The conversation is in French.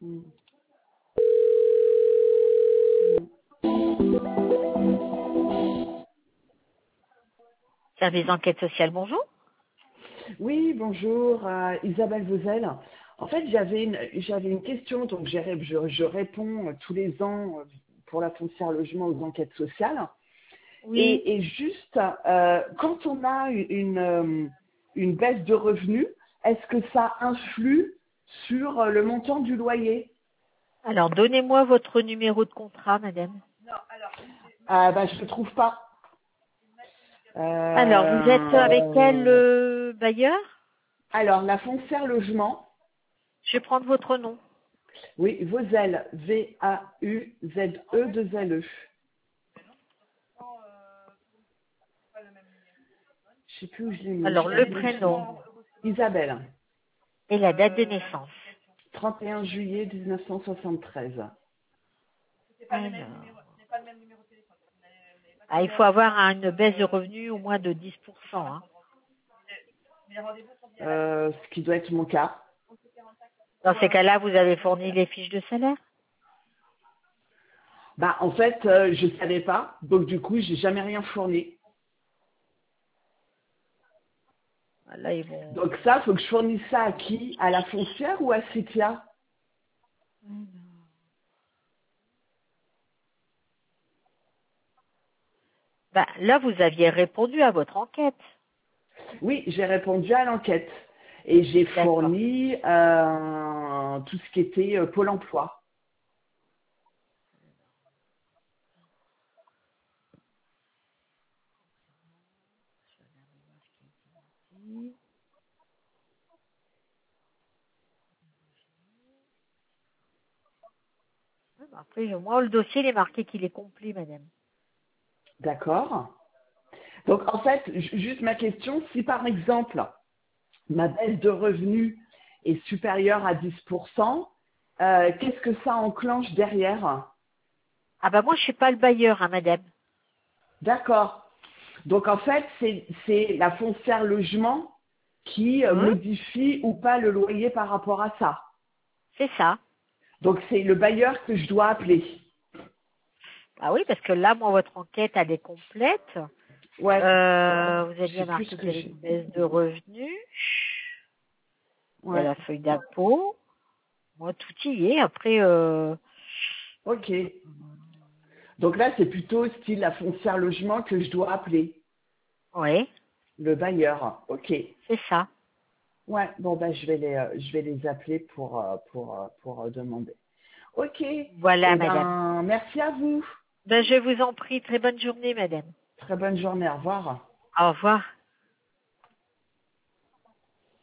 Mm. Mm. Service d'enquête sociale, bonjour. Oui, bonjour, Isabelle Vauzel. En fait, j'avais une question, donc je réponds tous les ans pour la foncière logement aux enquêtes sociales. Oui. Et juste, quand on a une baisse de revenus, est-ce que ça influe sur le montant du loyer? Alors, donnez-moi votre numéro de contrat, madame. Je ne le trouve pas. Alors, vous êtes avec quel Euh, bailleur? alors, la foncière logement, Je vais prendre votre nom. oui, Vauzel, V-A-U-Z-E-2-L-E. Je sais plus où je l'ai mis. Alors, Je l'avais le mis sur prénom Isabelle, et la date de naissance. 31 juillet 1973. Alors, il faut avoir une baisse de revenus au moins de 10%. Hein. Ce qui doit être mon cas. Dans ces cas-là, vous avez fourni les fiches de salaire? En fait, je ne savais pas, donc du coup, j'ai jamais rien fourni. Là, ils vont... Donc ça, faut que je fournisse ça à qui? À la foncière ou à Citia? Là, vous aviez répondu à votre enquête. Oui, j'ai répondu à l'enquête et j'ai D'accord. fourni tout ce qui était Pôle emploi. Après, moi, le dossier, il est marqué qu'il est complet, madame. D'accord? Donc en fait, juste ma question, si par exemple ma baisse de revenus est supérieure à 10%, qu'est-ce que ça enclenche derrière? Ah moi, je suis pas le bailleur, hein, madame. D'accord. Donc en fait, c'est la foncière logement qui Hein? modifie ou pas le loyer par rapport à ça. C'est ça. Donc c'est le bailleur que je dois appeler. Ah oui, parce que là, moi, votre enquête, elle est complète. Ouais. Vous avez Je sais bien plus marqué ce qu'il y que avait une j'ai. baisse de revenus. Il y a Ouais. la feuille d'impôt. Moi, tout y est. Après, Ok. Donc là, c'est plutôt style la foncière logement que je dois appeler. oui, Le bailleur. Ok. c'est ça. Ouais. Bon je vais les appeler pour demander. Ok. Voilà, Eh madame. ben, merci à vous. Je vous en prie. Très bonne journée, madame. Très bonne journée. Au revoir. Au revoir.